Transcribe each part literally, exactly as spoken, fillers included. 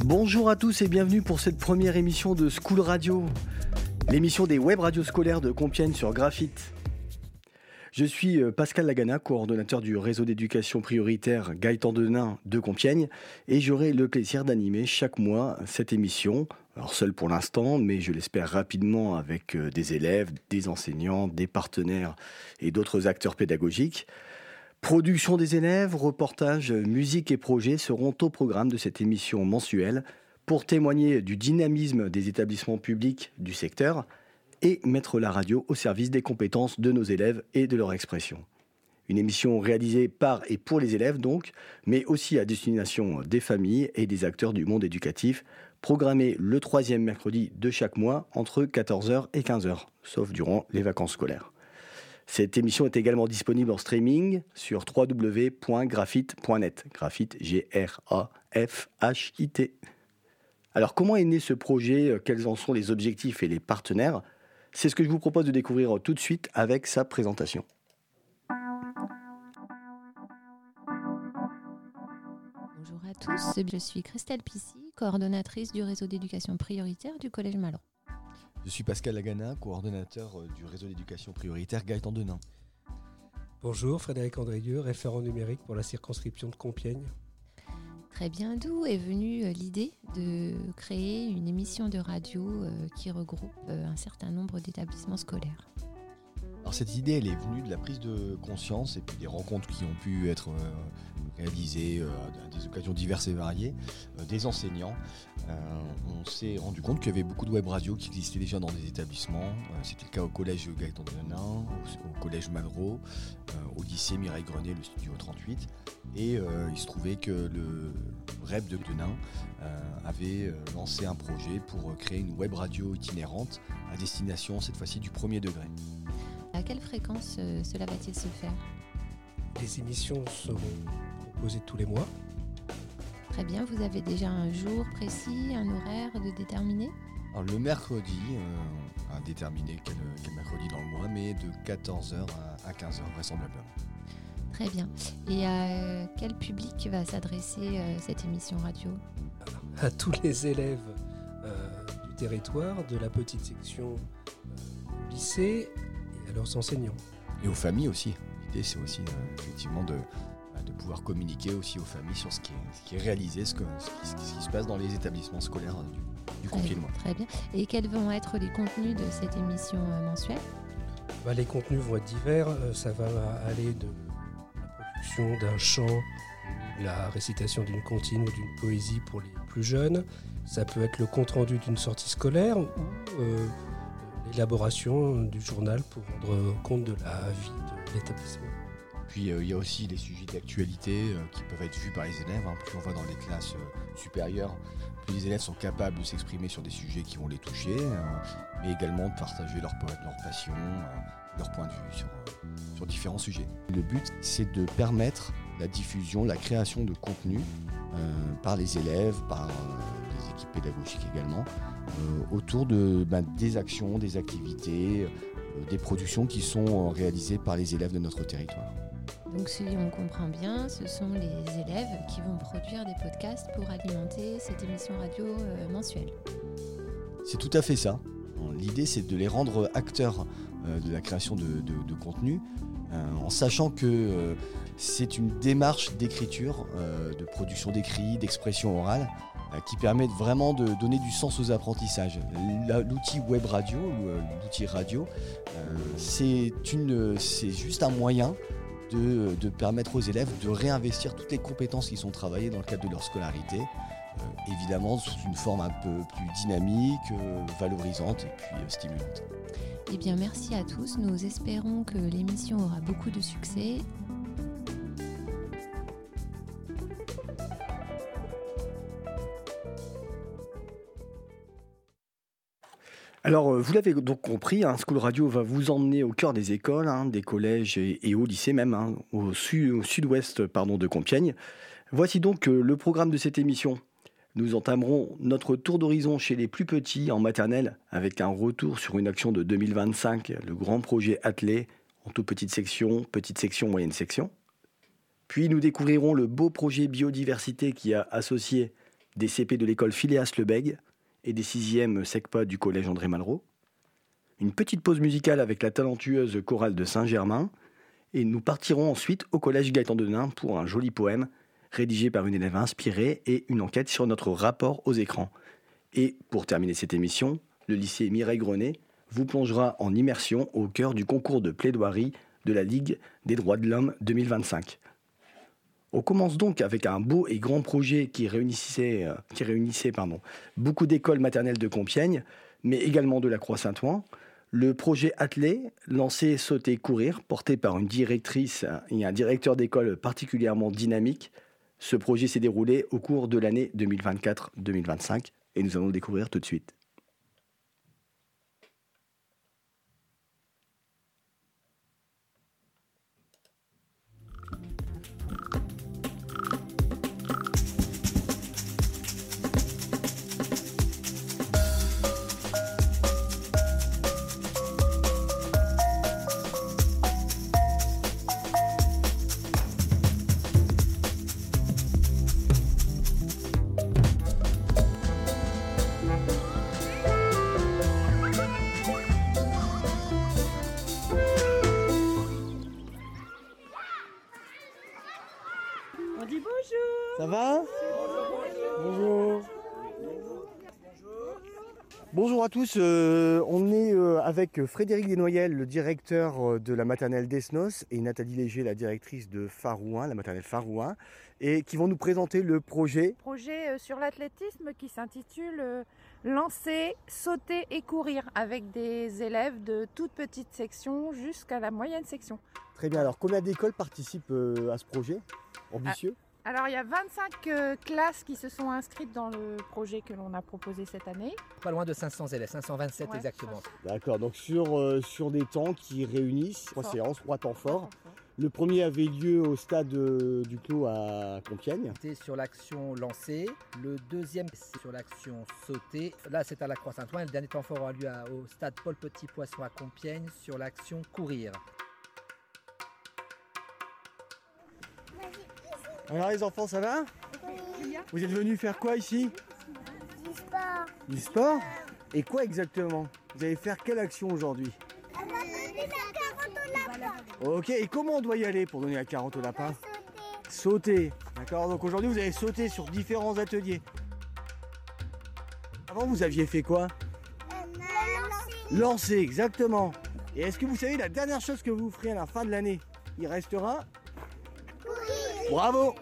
Bonjour à tous et bienvenue pour cette première émission de School Radio, l'émission des web radios scolaires de Compiègne sur Graphite. Je suis Pascal Lagana, coordonnateur du réseau d'éducation prioritaire Gaëtan Denain de Compiègne, et j'aurai le plaisir d'animer chaque mois cette émission, alors seul pour l'instant, mais je l'espère rapidement avec des élèves, des enseignants, des partenaires et d'autres acteurs pédagogiques. Production des élèves, reportages, musique et projets seront au programme de cette émission mensuelle pour témoigner du dynamisme des établissements publics du secteur et mettre la radio au service des compétences de nos élèves et de leur expression. Une émission réalisée par et pour les élèves donc, mais aussi à destination des familles et des acteurs du monde éducatif, programmée le troisième mercredi de chaque mois entre quatorze heures et quinze heures, sauf durant les vacances scolaires. Cette émission est également disponible en streaming sur w w w point graphite point net. Graphite, G R A F H I T. Alors, comment est né ce projet ? Quels en sont les objectifs et les partenaires ? C'est ce que je vous propose de découvrir tout de suite avec sa présentation. Bonjour à tous, je suis Christelle Pissy, coordonnatrice du réseau d'éducation prioritaire du Collège Malraux. Je suis Pascal Lagana, coordonnateur du réseau d'éducation prioritaire Gaëtan Denain. Bonjour, Frédéric Andrieux, référent numérique pour la circonscription de Compiègne. Très bien, d'où est venue l'idée de créer une émission de radio qui regroupe un certain nombre d'établissements scolaires ? Alors cette idée, elle est venue de la prise de conscience et puis des rencontres qui ont pu être euh, réalisées euh, à des occasions diverses et variées, euh, des enseignants. Euh, on s'est rendu compte qu'il y avait beaucoup de web radios qui existaient déjà dans des établissements. Euh, c'était le cas au collège Gaëtan Denain, au, au collège Malraux, euh, au lycée Mireille Grenet, le studio trente-huit. Et euh, il se trouvait que le R E P de Denain euh, avait lancé un projet pour créer une web radio itinérante à destination cette fois-ci du premier degré. À quelle fréquence euh, cela va-t-il se faire ? Les émissions seront proposées tous les mois. Très bien, vous avez déjà un jour précis, un horaire de déterminer ? Alors, le mercredi, euh, à déterminer quel, quel mercredi dans le mois, mais de quatorze heures à quinze heures vraisemblablement. Très bien. Et à quel public va s'adresser euh, cette émission radio ? À tous les élèves euh, du territoire, de la petite section euh, du lycée et à leurs enseignants. Et aux familles aussi. L'idée, c'est aussi euh, effectivement de, de pouvoir communiquer aussi aux familles sur ce qui est, ce qui est réalisé, ce, que, ce, qui, ce qui se passe dans les établissements scolaires du, du Compiègne-Mois. Très bien. Et quels vont être les contenus de cette émission euh, mensuelle ? Bah, les contenus vont être divers. Euh, ça va aller de la production d'un chant, la récitation d'une comptine ou d'une poésie pour les plus jeunes. Ça peut être le compte-rendu d'une sortie scolaire ou euh, l'élaboration du journal pour rendre compte de la vie de l'établissement. Puis euh, il y a aussi les sujets d'actualité euh, qui peuvent être vus par les élèves. Hein. Plus on va dans les classes euh, supérieures, plus les élèves sont capables de s'exprimer sur des sujets qui vont les toucher, euh, mais également de partager leur, leur passion, euh, leur point de vue sur, euh, sur différents sujets. Le but, c'est de permettre la diffusion, la création de contenu euh, par les élèves, par euh, les équipes pédagogiques également, euh, autour de, ben, des actions, des activités, euh, des productions qui sont réalisées par les élèves de notre territoire. Donc si on comprend bien, ce sont les élèves qui vont produire des podcasts pour alimenter cette émission radio euh, mensuelle. C'est tout à fait ça. L'idée, c'est de les rendre acteurs euh, de la création de, de, de contenu, euh, en sachant que euh, c'est une démarche d'écriture, euh, de production d'écrit, d'expression orale, euh, qui permet vraiment de donner du sens aux apprentissages. La, l'outil web radio, ou euh, l'outil radio, euh, c'est, une, c'est juste un moyen De, de permettre aux élèves de réinvestir toutes les compétences qui sont travaillées dans le cadre de leur scolarité, euh, évidemment sous une forme un peu plus dynamique, euh, valorisante et puis euh, stimulante. Eh bien, merci à tous. Nous espérons que l'émission aura beaucoup de succès. Alors, vous l'avez donc compris, hein, School Radio va vous emmener au cœur des écoles, hein, des collèges et, et au lycée même, hein, au, sud, au sud-ouest pardon, de Compiègne. Voici donc euh, le programme de cette émission. Nous entamerons notre tour d'horizon chez les plus petits en maternelle avec un retour sur une action de deux mille vingt-cinq, le grand projet Attelé, en toute petite section, petite section, moyenne section. Puis nous découvrirons le beau projet biodiversité qui a associé des C P de l'école Phileas Lebègue et des sixièmes SECPA du collège André Malraux. Une petite pause musicale avec la talentueuse chorale de Saint-Germain. Et nous partirons ensuite au collège Gaëtan Denain pour un joli poème rédigé par une élève inspirée et une enquête sur notre rapport aux écrans. Et pour terminer cette émission, le lycée Mireille Grenet vous plongera en immersion au cœur du concours de plaidoirie de la Ligue des droits de l'homme deux mille vingt-cinq. On commence donc avec un beau et grand projet qui réunissait, euh, qui réunissait pardon, beaucoup d'écoles maternelles de Compiègne, mais également de la Croix-Saint-Ouen. Le projet Athlé, lancé, sauter, courir, porté par une directrice et un directeur d'école particulièrement dynamique. Ce projet s'est déroulé au cours de l'année deux mille vingt-quatre deux mille vingt-cinq et nous allons le découvrir tout de suite. Ça va ? Bonjour. Bonjour à tous, euh, on est euh, avec Frédéric Desnoyelles, le directeur de la maternelle d'Esnos, et Nathalie Léger, la directrice de Farouin, la maternelle Farouin, et qui vont nous présenter le projet. Projet sur l'athlétisme qui s'intitule euh, Lancer, sauter et courir, avec des élèves de toute petite section jusqu'à la moyenne section. Très bien, alors combien d'écoles participent euh, à ce projet ambitieux ? Ah. Alors il y a vingt-cinq euh, classes qui se sont inscrites dans le projet que l'on a proposé cette année. Pas loin de cinq cents élèves, cinq cent vingt-sept ouais, exactement. D'accord, donc sur, euh, sur des temps qui réunissent trois séances, trois temps forts. Le premier avait lieu au stade euh, du Clos à Compiègne. C'était sur l'action lancée, le deuxième c'est sur l'action sautée. Là c'est à la Croix-Saint-Ouen, le dernier temps fort aura lieu à, au stade Paul Petit-Poisson à Compiègne sur l'action courir. Alors les enfants, ça va ? Oui. Vous êtes venus faire quoi ici ? Du sport. Du sport ? Et quoi exactement ? Vous allez faire quelle action aujourd'hui ? On va donner la carotte au lapin. Ok, et comment on doit y aller pour donner la carotte au lapin ? Sauter. Sauter, d'accord. Donc aujourd'hui vous allez sauter sur différents ateliers. Avant vous aviez fait quoi ? euh, Lancer. Lancer, exactement. Et est-ce que vous savez la dernière chose que vous ferez à la fin de l'année ? Il restera... Bravo!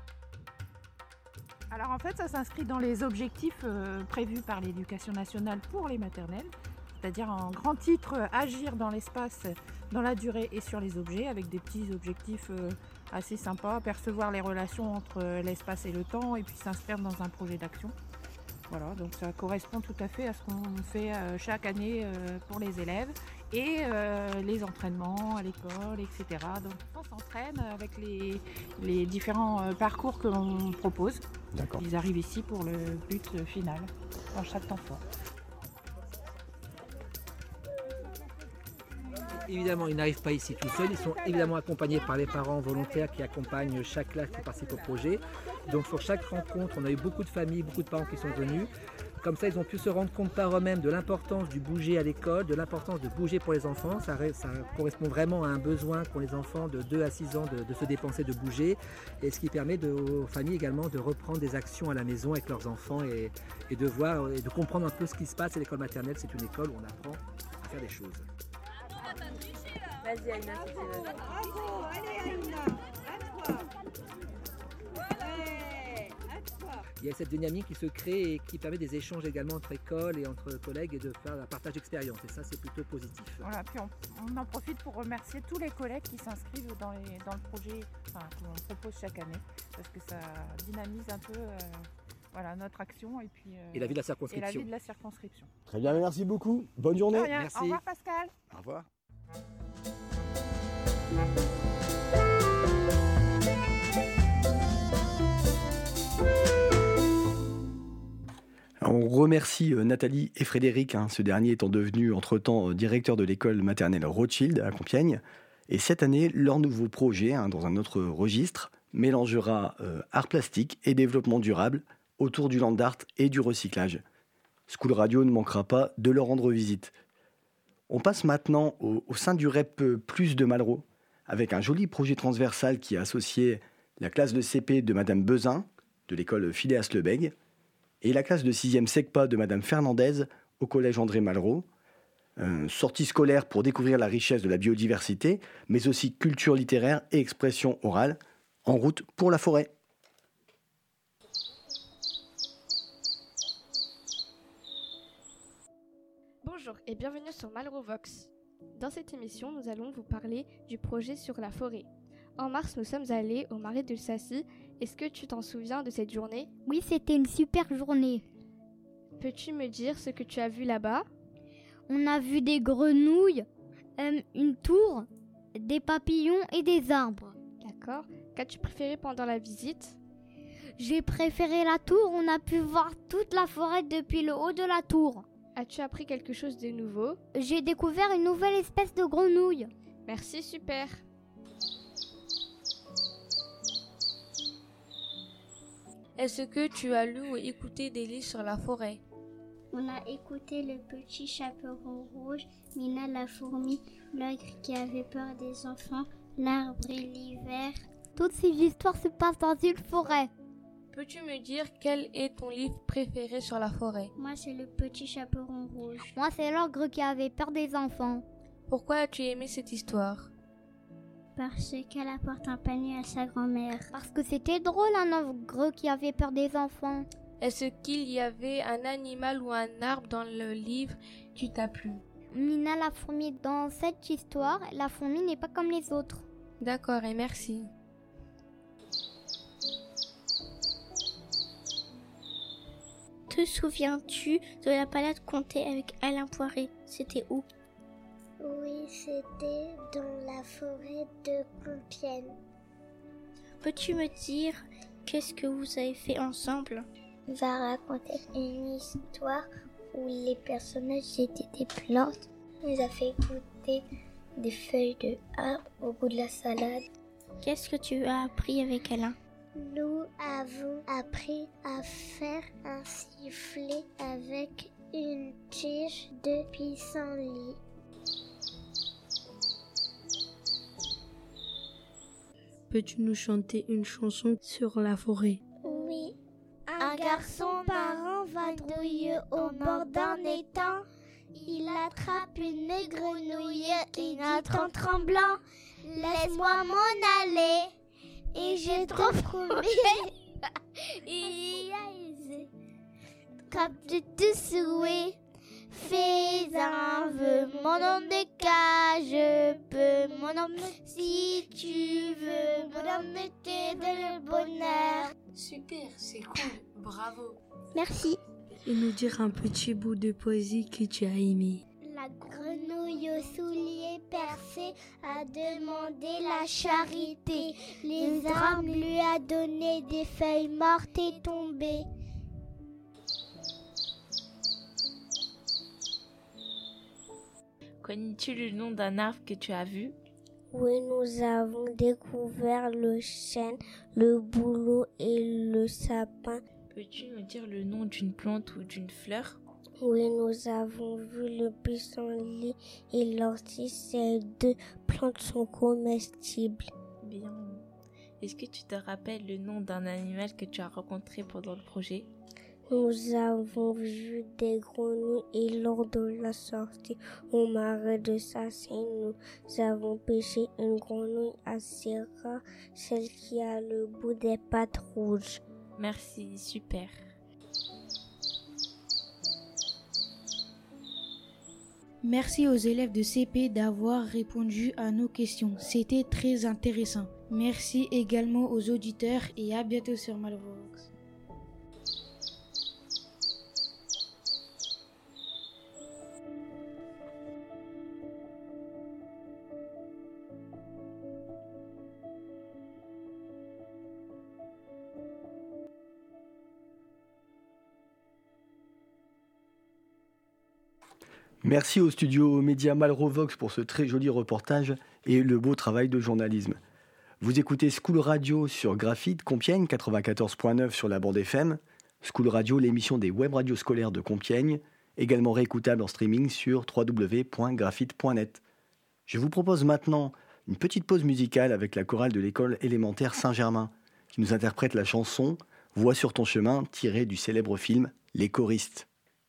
Alors en fait ça s'inscrit dans les objectifs euh, prévus par l'éducation nationale pour les maternelles, c'est-à-dire en grand titre euh, agir dans l'espace, dans la durée et sur les objets, avec des petits objectifs euh, assez sympas, percevoir les relations entre euh, l'espace et le temps et puis s'inscrire dans un projet d'action. Voilà, donc ça correspond tout à fait à ce qu'on fait euh, chaque année euh, pour les élèves et euh, les entraînements à l'école, et cetera. Donc on s'entraîne avec les, les différents euh, parcours que l'on propose. D'accord. Ils arrivent ici pour le but final, dans chaque temps fort. Évidemment, ils n'arrivent pas ici tout seuls, ils sont évidemment accompagnés par les parents volontaires qui accompagnent chaque classe qui participe au projet. Donc sur chaque rencontre, on a eu beaucoup de familles, beaucoup de parents qui sont venus. Comme ça, ils ont pu se rendre compte par eux-mêmes de l'importance du bouger à l'école, de l'importance de bouger pour les enfants. Ça, ça correspond vraiment à un besoin qu'ont les enfants de deux à six ans de, de se dépenser, de bouger. Et ce qui permet de, aux familles également de reprendre des actions à la maison avec leurs enfants et, et de voir et de comprendre un peu ce qui se passe. Et l'école maternelle, c'est une école où on apprend à faire des choses. Vas-y Aïna, si tu veux. Bravo, allez Aïna, à toi. Ouais, à toi. Il y a cette dynamique qui se crée et qui permet des échanges également entre écoles et entre collègues et de faire un partage d'expérience. Et ça, c'est plutôt positif. Voilà, puis on, on en profite pour remercier tous les collègues qui s'inscrivent dans, les, dans le projet enfin, qu'on propose chaque année, parce que ça dynamise un peu euh, voilà, notre action et puis euh, et la vie de la circonscription. Et la vie de la circonscription. Très bien, merci beaucoup. Bonne journée. Rien. Merci. Au revoir Pascal. Au revoir. On remercie Nathalie et Frédéric, hein, ce dernier étant devenu entre-temps directeur de l'école maternelle Rothschild à Compiègne. Et cette année, leur nouveau projet, hein, dans un autre registre, mélangera euh, art plastique et développement durable autour du land art et du recyclage. School Radio ne manquera pas de leur rendre visite. On passe maintenant au, au sein du R E P Plus de Malraux, avec un joli projet transversal qui a associé la classe de C P de Madame Bezin, de l'école Phileas Lebègue, et la classe de sixième SECPA de Madame Fernandez au collège André Malraux. Euh, sortie scolaire pour découvrir la richesse de la biodiversité, mais aussi culture littéraire et expression orale, en route pour la forêt. Bonjour et bienvenue sur Malraux Vox. Dans cette émission, nous allons vous parler du projet sur la forêt. En mars, nous sommes allés au marais de Sassy. Est-ce que tu t'en souviens de cette journée ? Oui, c'était une super journée. Peux-tu me dire ce que tu as vu là-bas ? On a vu des grenouilles, euh, une tour, des papillons et des arbres. D'accord. Qu'as-tu préféré pendant la visite ? J'ai préféré la tour, on a pu voir toute la forêt depuis le haut de la tour. As-tu appris quelque chose de nouveau ? J'ai découvert une nouvelle espèce de grenouille. Merci, super. Est-ce que tu as lu ou écouté des livres sur la forêt ? On a écouté Le Petit Chaperon Rouge, Mina la fourmi, L'ogre qui avait peur des enfants, L'arbre et l'hiver. Toutes ces histoires se passent dans une forêt. Peux-tu me dire quel est ton livre préféré sur la forêt ? Moi, c'est Le Petit Chaperon Rouge. Moi, c'est L'ogre qui avait peur des enfants. Pourquoi as-tu aimé cette histoire ? Parce qu'elle apporte un panier à sa grand-mère. Parce que c'était drôle, un ogre qui avait peur des enfants. Est-ce qu'il y avait un animal ou un arbre dans le livre qui t'a plu ? Mina la fourmi, dans cette histoire, la fourmi n'est pas comme les autres. D'accord, et merci. Te souviens-tu de la balade comptée avec Alain Poiré ? C'était où ? Oui, c'était dans la forêt de Compiègne. Peux-tu me dire qu'est-ce que vous avez fait ensemble ? On va raconter une histoire où les personnages étaient des plantes. On nous a fait goûter des feuilles de arbre au goût de la salade. Qu'est-ce que tu as appris avec Alain ? Nous avons appris à faire un sifflet avec une tige de pissenlit. Peux-tu nous chanter une chanson sur la forêt ? Oui. Un garçon parent vadrouille au bord d'un étang. Il attrape une grenouille et dit en tremblant, laisse-moi m'en aller. Et je trouve trouvé. Il y a aisé. Comme de te souhait. Fais un vœu, mon nom de cas, je peux, mon nom, si tu veux, mon nom de t'aider le bonheur. Super, c'est cool, bravo. Merci. Et nous dire un petit bout de poésie que tu as aimé. La grenouille aux souliers percés a demandé la charité. Les arbres lui a donné des feuilles mortes et tombées. Connais-tu le nom d'un arbre que tu as vu ? Oui, nous avons découvert le chêne, le bouleau et le sapin. Peux-tu nous dire le nom d'une plante ou d'une fleur ? Oui, nous avons vu le pissenlit et l'ortie. Ces deux plantes sont comestibles. Bien. Est-ce que tu te rappelles le nom d'un animal que tu as rencontré pendant le projet ? Nous avons vu des grenouilles et lors de la sortie au marais de Sassy, nous avons pêché une grenouille assez rare, celle qui a le bout des pattes rouges. Merci, super. Merci aux élèves de C P d'avoir répondu à nos questions. C'était très intéressant. Merci également aux auditeurs et à bientôt sur Malraux Vox. Merci au studio Média Malraux Vox pour ce très joli reportage et le beau travail de journalisme. Vous écoutez School Radio sur Graphite, Compiègne, quatre-vingt-quatorze point neuf sur la bande F M. School Radio, l'émission des web radios scolaires de Compiègne, également réécoutable en streaming sur w w w point graphite point net. Je vous propose maintenant une petite pause musicale avec la chorale de l'école élémentaire Saint-Germain, qui nous interprète la chanson « Vois sur ton chemin » tirée du célèbre film « Les choristes ».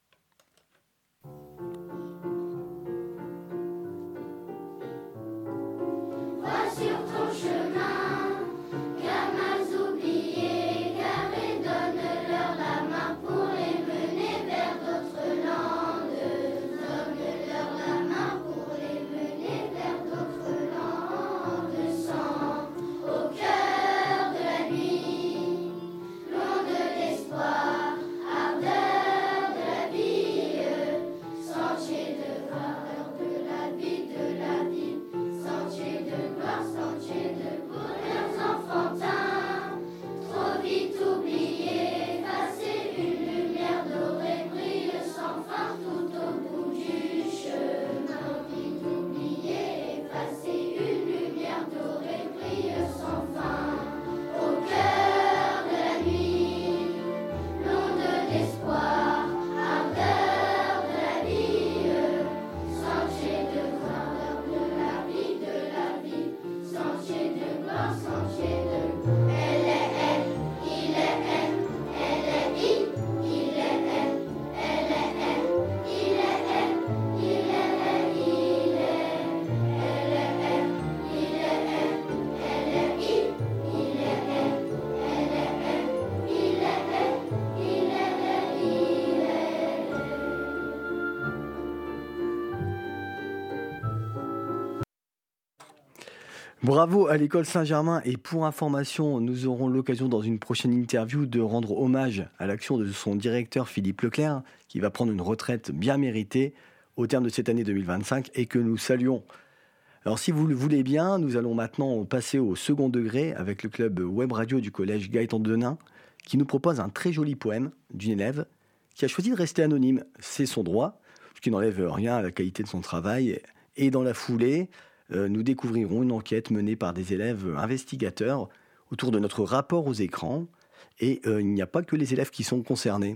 Bravo à l'école Saint-Germain, et pour information, nous aurons l'occasion dans une prochaine interview de rendre hommage à l'action de son directeur Philippe Leclerc, qui va prendre une retraite bien méritée au terme de cette année deux mille vingt-cinq et que nous saluons. Alors si vous le voulez bien, nous allons maintenant passer au second degré avec le club web radio du collège Gaëtan Denain, qui nous propose un très joli poème d'une élève qui a choisi de rester anonyme. C'est son droit, ce qui n'enlève rien à la qualité de son travail. Et dans la foulée, euh, nous découvrirons une enquête menée par des élèves investigateurs autour de notre rapport aux écrans. Et euh, il n'y a pas que les élèves qui sont concernés.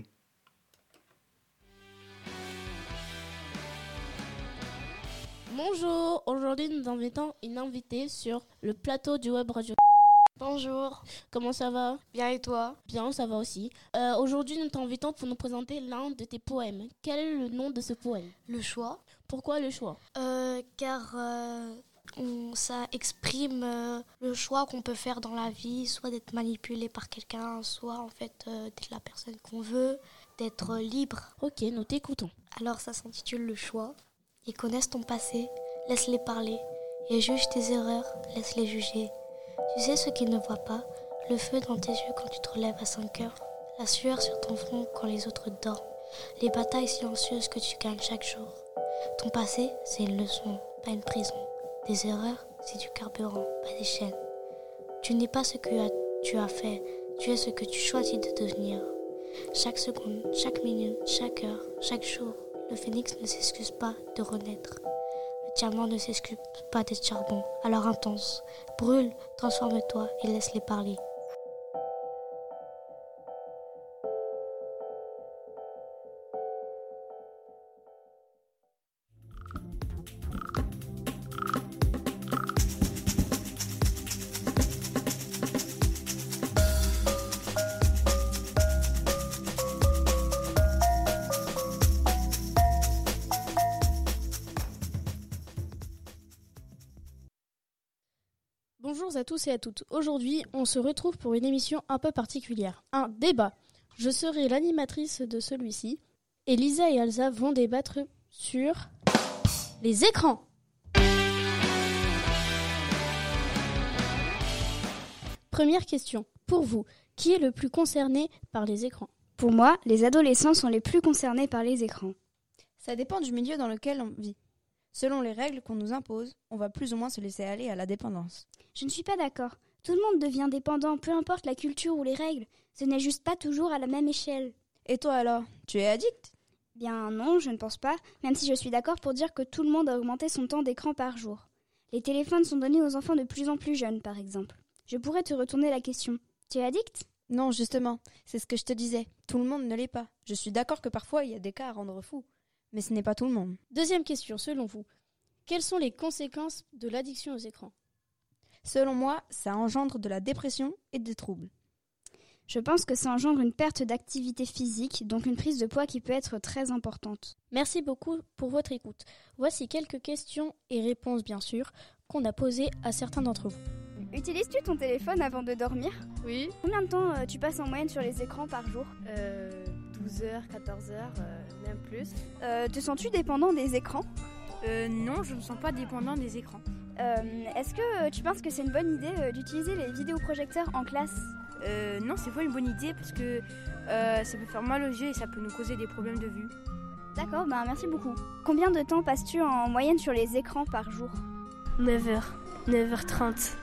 Bonjour, aujourd'hui nous invitons une invitée sur le plateau du web radio. Bonjour. Comment ça va? Bien et toi? Bien, ça va aussi. Euh, aujourd'hui nous t'invitons pour nous présenter l'un de tes poèmes. Quel est le nom de ce poème? Le choix. Pourquoi le choix? euh, Car euh, on, ça exprime euh, le choix qu'on peut faire dans la vie, soit d'être manipulé par quelqu'un, soit en fait euh, d'être la personne qu'on veut, d'être euh, libre. Ok, nous t'écoutons. Alors ça s'intitule Le choix. Ils connaissent ton passé, laisse-les parler. Et juge tes erreurs, laisse-les juger. Tu sais ce qu'ils ne voient pas, le feu dans tes yeux quand tu te relèves à cinq heures, la sueur sur ton front quand les autres dorment, les batailles silencieuses que tu gagnes chaque jour. Ton passé, c'est une leçon, pas une prison. Des erreurs, c'est du carburant, pas des chaînes. Tu n'es pas ce que tu as fait, tu es ce que tu choisis de devenir. Chaque seconde, chaque minute, chaque heure, chaque jour, le phénix ne s'excuse pas de renaître. Le diamant ne s'excuse pas d'être charbon, alors intense. Brûle, transforme-toi et laisse-les parler. Bonjour à tous et à toutes. Aujourd'hui, on se retrouve pour une émission un peu particulière. Un débat. Je serai l'animatrice de celui-ci. Et Lisa et Elsa vont débattre sur les écrans. Première question. Pour vous, qui est le plus concerné par les écrans? Pour moi, les adolescents sont les plus concernés par les écrans. Ça dépend du milieu dans lequel on vit. Selon les règles qu'on nous impose, on va plus ou moins se laisser aller à la dépendance. Je ne suis pas d'accord. Tout le monde devient dépendant, peu importe la culture ou les règles. Ce n'est juste pas toujours à la même échelle. Et toi alors, tu es addict? Bien non, je ne pense pas, même si je suis d'accord pour dire que tout le monde a augmenté son temps d'écran par jour. Les téléphones sont donnés aux enfants de plus en plus jeunes, par exemple. Je pourrais te retourner la question. Tu es addict? Non, justement, c'est ce que je te disais. Tout le monde ne l'est pas. Je suis d'accord que parfois il y a des cas à rendre fou, mais ce n'est pas tout le monde. Deuxième question, selon vous, quelles sont les conséquences de l'addiction aux écrans ? Selon moi, ça engendre de la dépression et des troubles. Je pense que ça engendre une perte d'activité physique, donc une prise de poids qui peut être très importante. Merci beaucoup pour votre écoute. Voici quelques questions et réponses, bien sûr, qu'on a posées à certains d'entre vous. Utilises-tu ton téléphone avant de dormir ? Oui. Combien de temps euh, tu passes en moyenne sur les écrans par jour ? euh, douze heures, quatorze heures, euh, même plus. Euh, te sens-tu dépendant des écrans ? euh, Non, je ne me sens pas dépendant des écrans. Euh, est-ce que tu penses que c'est une bonne idée euh, d'utiliser les vidéoprojecteurs en classe ? euh, Non, c'est pas une bonne idée parce que euh, ça peut faire mal aux yeux et ça peut nous causer des problèmes de vue. D'accord, bah merci beaucoup. Combien de temps passes-tu en moyenne sur les écrans par jour ? neuf heures, neuf heures trente.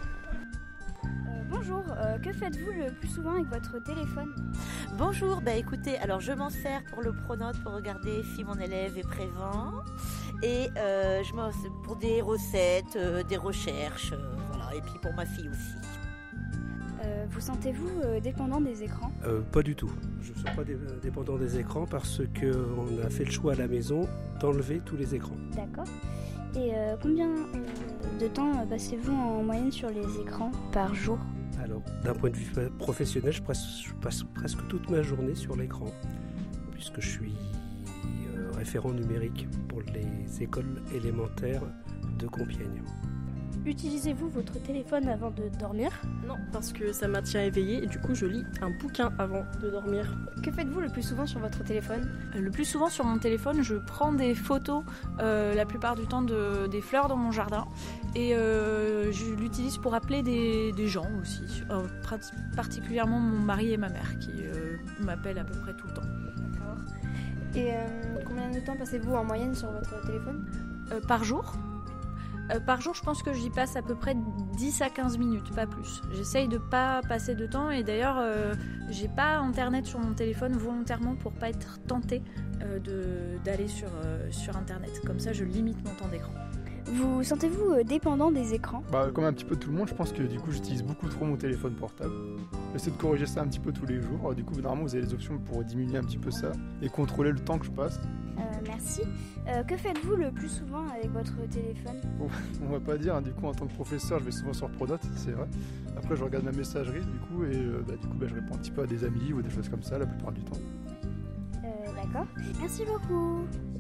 Euh, bonjour, euh, que faites-vous le plus souvent avec votre téléphone ? Bonjour, bah écoutez, alors je m'en sers pour le pronote, pour regarder si mon élève est présent. Et euh, je m'en sers pour des recettes, euh, des recherches, euh, voilà, et puis pour ma fille aussi. Euh, vous sentez-vous euh, dépendant des écrans ? euh, Pas du tout. Je ne suis pas dé- dépendant des écrans parce qu'on a fait le choix à la maison d'enlever tous les écrans. D'accord. Et euh, combien euh, de temps euh, passez-vous en moyenne sur les écrans par jour ? Alors, d'un point de vue professionnel, je passe, je passe presque toute ma journée sur l'écran, puisque je suis euh, référent numérique pour les écoles élémentaires de Compiègne. Utilisez-vous votre téléphone avant de dormir ? Non, parce que ça maintient éveillé et du coup je lis un bouquin avant de dormir. Que faites-vous le plus souvent sur votre téléphone ? Le plus souvent sur mon téléphone, je prends des photos euh, la plupart du temps de, des fleurs dans mon jardin et euh, je l'utilise pour appeler des, des gens aussi, euh, particulièrement mon mari et ma mère qui euh, m'appellent à peu près tout le temps. D'accord. Et euh, combien de temps passez-vous en moyenne sur votre téléphone ? euh, Par jour Euh, par jour, je pense que j'y passe à peu près dix à quinze minutes, pas plus. J'essaye de pas passer de temps et d'ailleurs, euh, j'ai pas internet sur mon téléphone volontairement pour pas être tentée euh, de, d'aller sur, euh, sur internet. Comme ça, je limite mon temps d'écran. Vous sentez-vous euh, dépendant des écrans ? Bah, comme un petit peu tout le monde, je pense que du coup, j'utilise beaucoup trop mon téléphone portable. J'essaie de corriger ça un petit peu tous les jours. Alors, du coup, normalement, vous avez des options pour diminuer un petit peu ça et contrôler le temps que je passe. Euh, merci. Euh, que faites-vous le plus souvent avec votre téléphone ? Bon, on va pas dire, hein, du coup en tant que professeur je vais souvent sur Pronote, c'est vrai. Après je regarde ma messagerie du coup et euh, bah, du coup bah, je réponds un petit peu à des amis ou des choses comme ça la plupart du temps. Euh, d'accord. Merci beaucoup.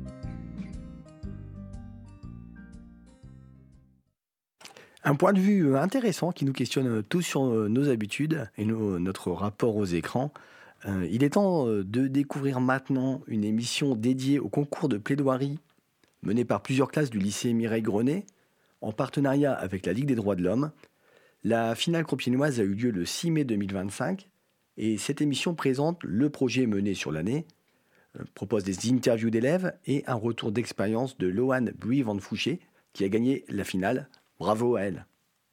Un point de vue intéressant qui nous questionne tous sur nos habitudes et nos, notre rapport aux écrans. Euh, il est temps de découvrir maintenant une émission dédiée au concours de plaidoirie menée par plusieurs classes du lycée Mireille Grenet en partenariat avec la Ligue des droits de l'homme. La finale compiègnoise a eu lieu le six mai deux mille vingt-cinq et cette émission présente le projet mené sur l'année, euh, propose des interviews d'élèves et un retour d'expérience de Loane Bui Van Fouché qui a gagné la finale. Bravo à elle.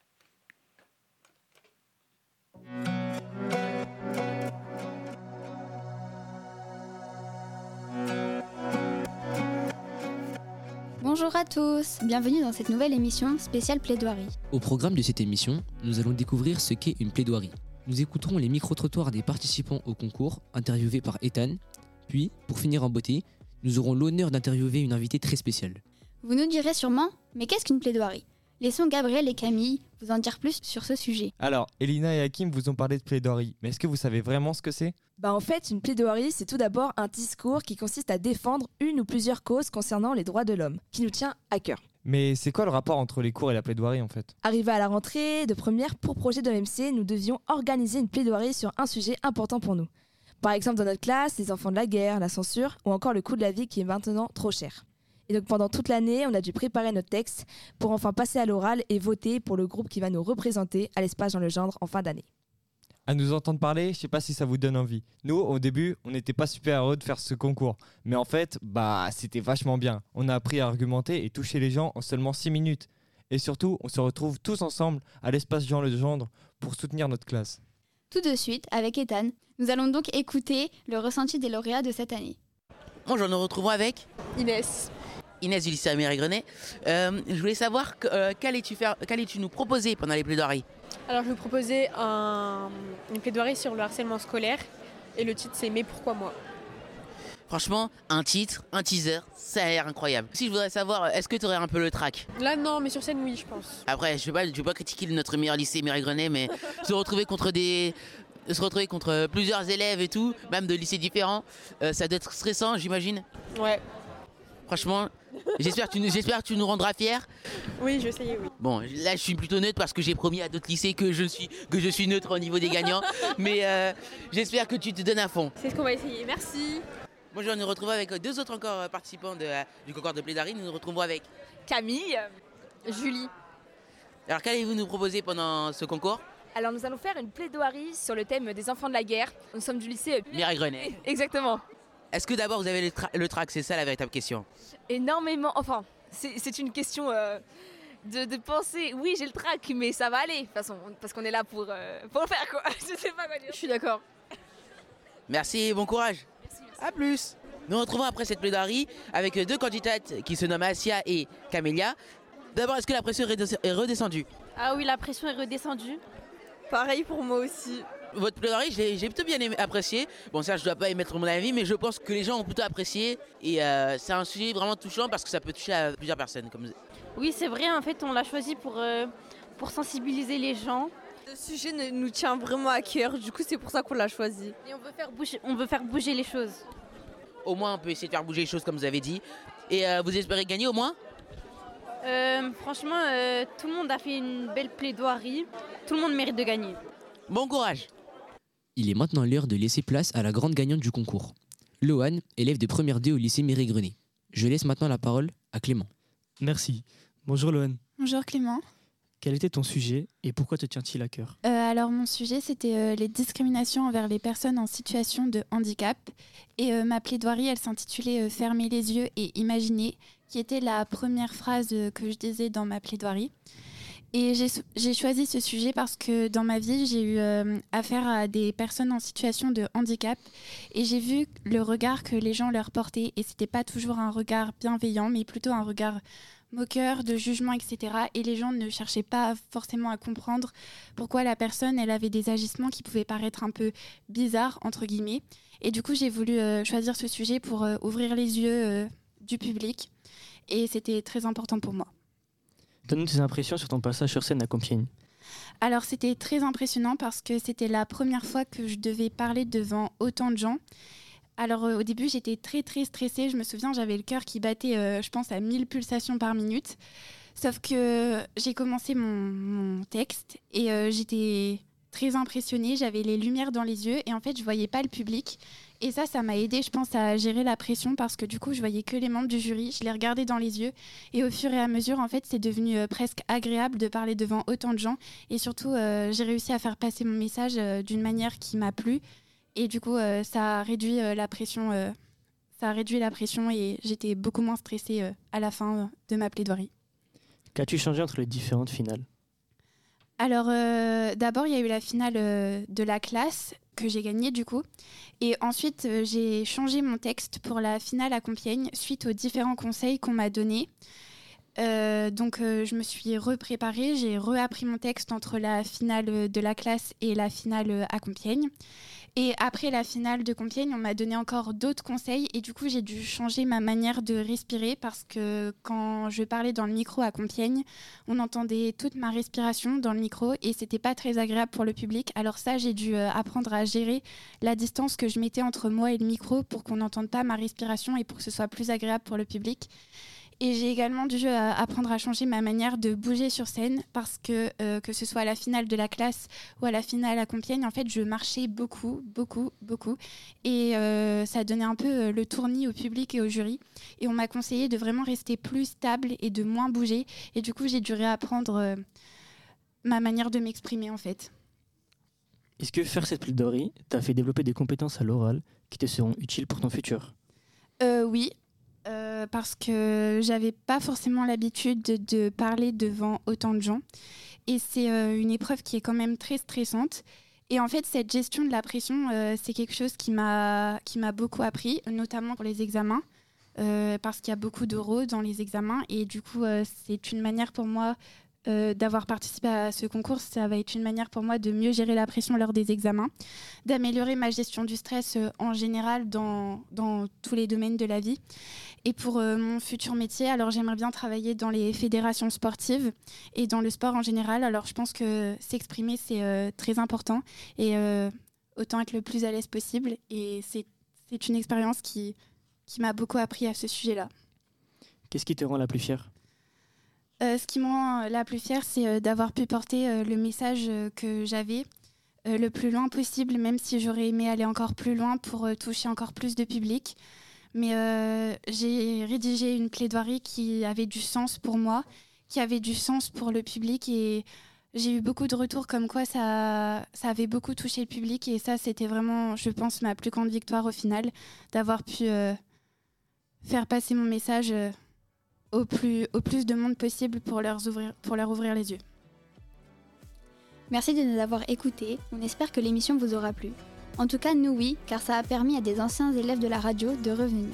Bonjour à tous, bienvenue dans cette nouvelle émission spéciale plaidoirie. Au programme de cette émission, nous allons découvrir ce qu'est une plaidoirie. Nous écouterons les micro-trottoirs des participants au concours, interviewés par Ethan. Puis, pour finir en beauté, nous aurons l'honneur d'interviewer une invitée très spéciale. Vous nous direz sûrement, mais qu'est-ce qu'une plaidoirie ? Laissons Gabriel et Camille vous en dire plus sur ce sujet. Alors, Elina et Hakim vous ont parlé de plaidoirie, mais est-ce que vous savez vraiment ce que c'est ? Bah en fait, une plaidoirie, c'est tout d'abord un discours qui consiste à défendre une ou plusieurs causes concernant les droits de l'homme, qui nous tient à cœur. Mais c'est quoi le rapport entre les cours et la plaidoirie en fait ? Arrivé à la rentrée de première pour projet de l'O M C, nous devions organiser une plaidoirie sur un sujet important pour nous. Par exemple dans notre classe, les enfants de la guerre, la censure ou encore le coût de la vie qui est maintenant trop cher. Et donc pendant toute l'année, on a dû préparer notre texte pour enfin passer à l'oral et voter pour le groupe qui va nous représenter à l'Espace Jean Legendre en fin d'année. À nous entendre parler, je sais pas si ça vous donne envie. Nous, au début, on n'était pas super heureux de faire ce concours. Mais en fait, bah, c'était vachement bien. On a appris à argumenter et toucher les gens en seulement six minutes. Et surtout, on se retrouve tous ensemble à l'Espace Jean Legendre pour soutenir notre classe. Tout de suite, avec Ethan, nous allons donc écouter le ressenti des lauréats de cette année. Bonjour, nous nous retrouvons avec Inès. Inès du lycée Mireille Grenet. Euh, je voulais savoir que, euh, qu'allais-tu faire, qu'allais-tu nous proposer pendant les plaidoiries ? Alors, je vais vous proposer un, une plaidoirie sur le harcèlement scolaire. Et le titre, c'est « Mais pourquoi moi ?» Franchement, un titre, un teaser, ça a l'air incroyable. Si je voudrais savoir, est-ce que tu aurais un peu le trac? Là, non, mais sur scène, oui, je pense. Après, je vais pas, je vais pas critiquer notre meilleur lycée, Mireille Grenet, mais se retrouver contre des... se retrouver contre plusieurs élèves et tout, même de lycées différents, euh, ça doit être stressant, j'imagine. Ouais. Franchement, j'espère que, tu, nous- j'espère que tu nous rendras fiers. Oui, je vais essayer, oui. Bon, là, je suis plutôt neutre parce que j'ai promis à d'autres lycées que je suis, que je suis neutre au niveau des gagnants. Mais euh, j'espère que tu te donnes à fond. C'est ce qu'on va essayer. Merci. Bonjour, nous nous retrouvons avec deux autres encore euh, participants de, euh, du concours de plaidoirie. Nous nous retrouvons avec Camille, Julie. Alors, qu'allez-vous nous proposer pendant ce concours? Alors nous allons faire une plaidoirie sur le thème des enfants de la guerre. Nous sommes du lycée Mireille Grenet. Exactement. Est-ce que d'abord vous avez le, tra- le trac? C'est ça la véritable question. Énormément, enfin, c'est, c'est une question euh, de, de penser, oui j'ai le trac, mais ça va aller, de toute façon, parce qu'on est là pour, euh, pour le faire quoi. Je sais pas quoi dire. Je suis d'accord. Merci et bon courage. Merci, merci. À plus. Nous nous retrouvons après cette plaidoirie avec deux candidates qui se nomment Asia et Camélia. D'abord, est-ce que la pression est redesc- est redescendue? Ah oui, la pression est redescendue. Pareil pour moi aussi. Votre plaidoirie, j'ai, j'ai plutôt bien aimé, apprécié. Bon, ça, je dois pas émettre mon avis, mais je pense que les gens ont plutôt apprécié. Et euh, c'est un sujet vraiment touchant parce que ça peut toucher à plusieurs personnes. Comme... Oui, c'est vrai, en fait, on l'a choisi pour, euh, pour sensibiliser les gens. Le sujet ne- nous tient vraiment à cœur, du coup c'est pour ça qu'on l'a choisi. Et on veut faire bouger, on veut faire bouger les choses. Au moins, on peut essayer de faire bouger les choses comme vous avez dit. Et euh, vous espérez gagner au moins? Euh, franchement, euh, tout le monde a fait une belle plaidoirie. Tout le monde mérite de gagner. Bon courage. Il est maintenant l'heure de laisser place à la grande gagnante du concours. Lohan, élève de première D au lycée Mireille Grenet. Je laisse maintenant la parole à Clément. Merci. Bonjour Lohan. Bonjour Clément. Quel était ton sujet et pourquoi te tient-il à cœur? Euh, alors mon sujet c'était euh, les discriminations envers les personnes en situation de handicap et euh, ma plaidoirie elle s'intitulait euh, Fermer les yeux et imaginer, qui était la première phrase euh, que je disais dans ma plaidoirie. Et j'ai, j'ai choisi ce sujet parce que dans ma vie j'ai eu euh, affaire à des personnes en situation de handicap et j'ai vu le regard que les gens leur portaient et c'était pas toujours un regard bienveillant mais plutôt un regard moqueur, de jugement, et cetera. Et les gens ne cherchaient pas forcément à comprendre pourquoi la personne, elle avait des agissements qui pouvaient paraître un peu bizarres, entre guillemets. Et du coup, j'ai voulu euh, choisir ce sujet pour euh, ouvrir les yeux euh, du public. Et c'était très important pour moi. Donne-nous tes impressions sur ton passage sur scène à Compiègne. Alors, c'était très impressionnant parce que c'était la première fois que je devais parler devant autant de gens. Alors euh, au début j'étais très très stressée, je me souviens j'avais le cœur qui battait euh, je pense à mille pulsations par minute. Sauf que j'ai commencé mon, mon texte et euh, j'étais très impressionnée, j'avais les lumières dans les yeux et en fait je voyais pas le public. Et ça, ça m'a aidé je pense à gérer la pression parce que du coup je voyais que les membres du jury, je les regardais dans les yeux et au fur et à mesure en fait c'est devenu euh, presque agréable de parler devant autant de gens et surtout euh, j'ai réussi à faire passer mon message euh, d'une manière qui m'a plu. Et du coup, euh, ça a réduit euh, la pression, euh, ça a réduit la pression et j'étais beaucoup moins stressée euh, à la fin euh, de ma plaidoirie. Qu'as-tu changé entre les différentes finales? Alors, euh, d'abord, il y a eu la finale euh, de la classe que j'ai gagnée du coup. Et ensuite, euh, j'ai changé mon texte pour la finale à Compiègne suite aux différents conseils qu'on m'a donnés. Euh, donc, euh, je me suis repréparée, j'ai réappris mon texte entre la finale de la classe et la finale à Compiègne. Et après la finale de Compiègne, on m'a donné encore d'autres conseils et du coup j'ai dû changer ma manière de respirer parce que quand je parlais dans le micro à Compiègne, on entendait toute ma respiration dans le micro et c'était pas très agréable pour le public. Alors ça, j'ai dû euh, apprendre à gérer la distance que je mettais entre moi et le micro pour qu'on n'entende pas ma respiration et pour que ce soit plus agréable pour le public. Et j'ai également dû euh, apprendre à changer ma manière de bouger sur scène parce que euh, que ce soit à la finale de la classe ou à la finale à Compiègne, en fait, je marchais beaucoup, beaucoup, beaucoup. Et euh, ça donnait un peu euh, le tournis au public et au jury. Et on m'a conseillé de vraiment rester plus stable et de moins bouger. Et du coup, j'ai dû réapprendre euh, ma manière de m'exprimer, en fait. Est-ce que faire cette plaidoirie t'a fait développer des compétences à l'oral qui te seront utiles pour ton futur? euh, Oui. Euh, parce que j'avais pas forcément l'habitude de, de parler devant autant de gens et c'est euh, une épreuve qui est quand même très stressante et en fait cette gestion de la pression euh, c'est quelque chose qui m'a, qui m'a beaucoup appris, notamment pour les examens euh, parce qu'il y a beaucoup d'oraux dans les examens et du coup euh, c'est une manière pour moi euh, d'avoir participé à ce concours. Ça va être une manière pour moi de mieux gérer la pression lors des examens, d'améliorer ma gestion du stress euh, en général dans, dans tous les domaines de la vie. Et pour euh, mon futur métier, alors j'aimerais bien travailler dans les fédérations sportives et dans le sport en général. Alors je pense que s'exprimer, c'est euh, très important et euh, autant être le plus à l'aise possible. Et c'est, c'est une expérience qui, qui m'a beaucoup appris à ce sujet-là. Qu'est-ce qui te rend la plus fière ? Euh, ce qui me rend la plus fière, c'est euh, d'avoir pu porter euh, le message euh, que j'avais euh, le plus loin possible, même si j'aurais aimé aller encore plus loin pour euh, toucher encore plus de public. Mais euh, j'ai rédigé une plaidoirie qui avait du sens pour moi, qui avait du sens pour le public. Et j'ai eu beaucoup de retours comme quoi ça, ça avait beaucoup touché le public. Et ça, c'était vraiment, je pense, ma plus grande victoire au final, d'avoir pu euh, faire passer mon message euh, au, plus, au plus de monde possible pour leur ouvrir, pour leur ouvrir les yeux. Merci de nous avoir écoutés. On espère que l'émission vous aura plu. En tout cas, nous oui, car ça a permis à des anciens élèves de la radio de revenir.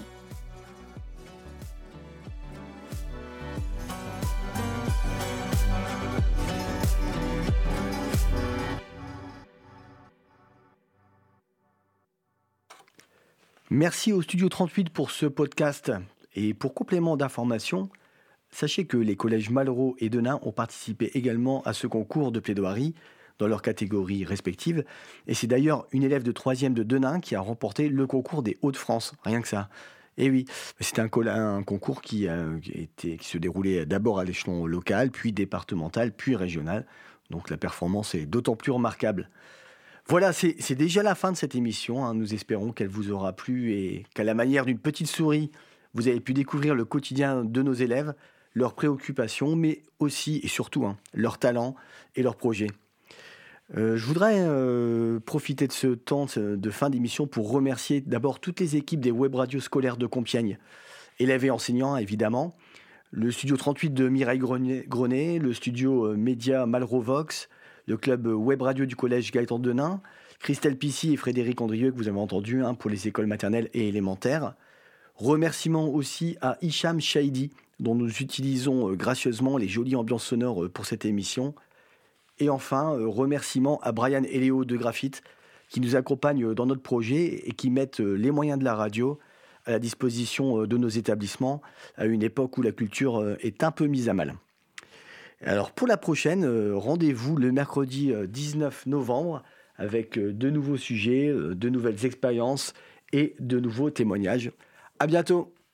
Merci au Studio trente-huit pour ce podcast. Et pour complément d'information, sachez que les collèges Malraux et Denain ont participé également à ce concours de plaidoirie dans leurs catégories respectives. Et c'est d'ailleurs une élève de troisième de Denain qui a remporté le concours des Hauts-de-France. Rien que ça. Et oui, c'était un, col- un concours qui, euh, qui, était, qui se déroulait d'abord à l'échelon local, puis départemental, puis régional. Donc la performance est d'autant plus remarquable. Voilà, c'est, c'est déjà la fin de cette émission. Hein. Nous espérons qu'elle vous aura plu et qu'à la manière d'une petite souris, vous avez pu découvrir le quotidien de nos élèves, leurs préoccupations, mais aussi et surtout hein, leurs talents et leurs projets. Euh, je voudrais euh, profiter de ce temps de fin d'émission pour remercier d'abord toutes les équipes des web radios scolaires de Compiègne, élèves et enseignants évidemment, le studio trente-huit de Mireille Grenet, le studio euh, média Malraux Vox, le club web radio du collège Gaëtan Denain, Christelle Pissy et Frédéric Andrieux que vous avez entendu hein, pour les écoles maternelles et élémentaires. Remerciements aussi à Hicham Chaidi dont nous utilisons euh, gracieusement les jolies ambiances sonores euh, pour cette émission. Et enfin, euh, remerciements à Brian et Léo de Graphite qui nous accompagnent dans notre projet et qui mettent les moyens de la radio à la disposition de nos établissements à une époque où la culture est un peu mise à mal. Alors pour la prochaine, rendez-vous le mercredi dix-neuf novembre avec de nouveaux sujets, de nouvelles expériences et de nouveaux témoignages. À bientôt!